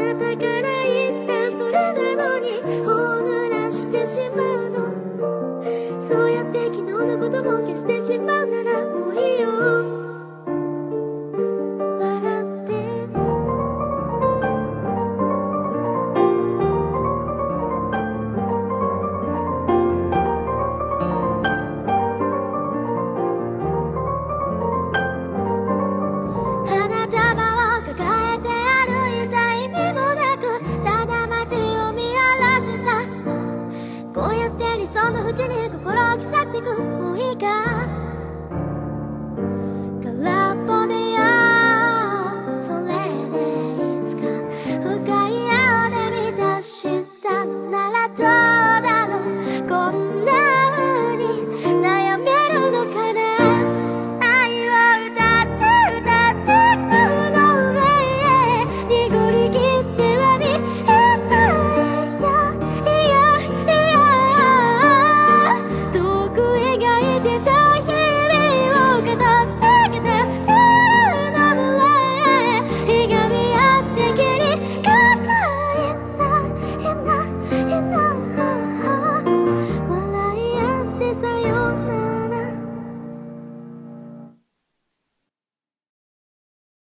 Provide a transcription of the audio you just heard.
なたから言ったそれなのに頬を濡らしてしまうの。そうやって昨日のことも消してしまうならもういいよ。こうやって理想の淵に心を刻ってく。もういいか